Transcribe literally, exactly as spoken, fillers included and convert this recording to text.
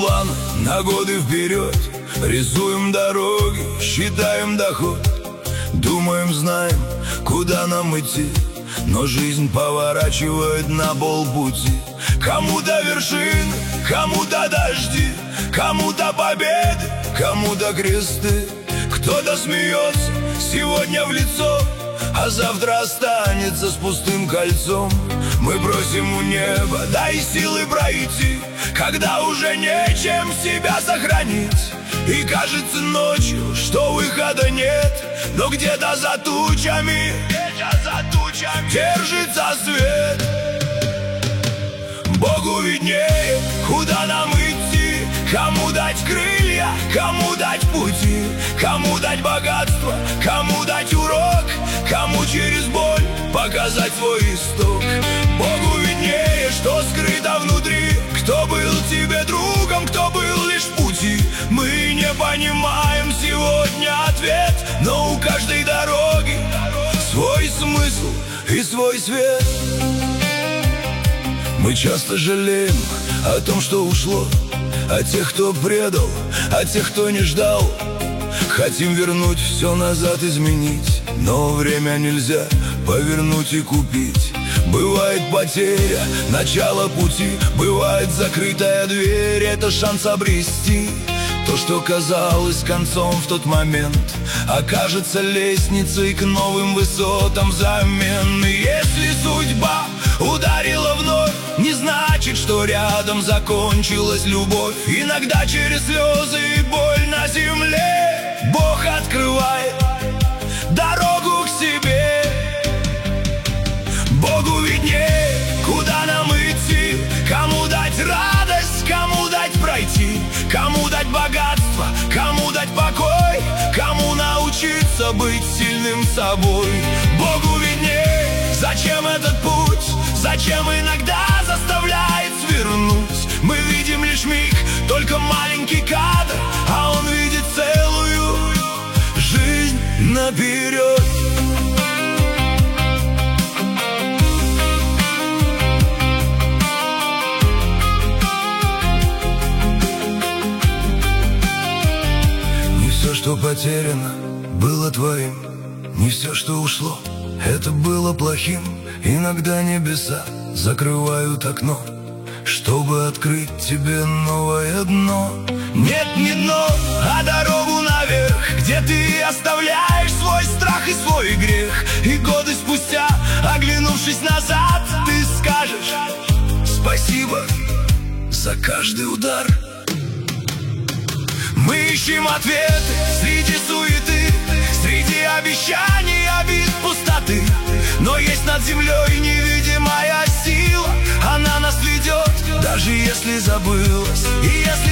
планы на годы вперед, рисуем дороги, считаем доход. Думаем, знаем, куда нам идти, но жизнь поворачивает на полпути. Кому-то вершины, кому-то дожди, кому-то победы, кому-то кресты. Кто-то смеется сегодня в лицо, а завтра останется с пустым кольцом. Мы просим у неба, дай силы пройти, когда уже нечем себя сохранить. И кажется ночью, что выхода нет, но где-то за тучами, где-то за тучами держится свет. Богу виднее, куда нам идти, кому дать крылья, кому дать пути, кому дать богатство, кому дать урок, кому через боль показать свой исток. Богу виднее, что скрыто внутри, кто был тебе другом, кто был лишь в пути. Мы не понимаем сегодня ответ, но у каждой дороги свой смысл и свой свет. Мы часто жалеем о том, что ушло, о тех, кто предал, о тех, кто не ждал. Хотим вернуть все назад, изменить, но время нельзя повернуть и купить. Бывает потеря, начало пути, бывает закрытая дверь, это шанс обрести то, что казалось концом в тот момент, окажется лестницей к новым высотам взамен. И если судьба ударила вновь, не значит, что рядом закончилась любовь. Иногда через слезы и боль на земле Бог открывает дорогу к себе. Богу виднее, куда нам идти, кому дать радость, кому дать пройти, кому дать богатство, кому дать покой, кому научиться быть сильным собой. Богу виднее, зачем этот путь, зачем иногда заставляет свернуть. Мы видим лишь миг, только маленький кадр, а он видит целую жизнь наперед. Не все, что потеряно, было твоим, не все, что ушло, это было плохим. Иногда небеса закрывают окно, чтобы открыть тебе новое дно. Нет, не дно, а дорогу наверх, где ты оставляешь свой страх и свой грех. И годы спустя, оглянувшись назад, ты скажешь спасибо за каждый удар. Мы ищем ответы среди суеты, среди обещаний, обид, пустоты. Но есть над землей невидимая сила, она нас ведет, даже если забылась. И если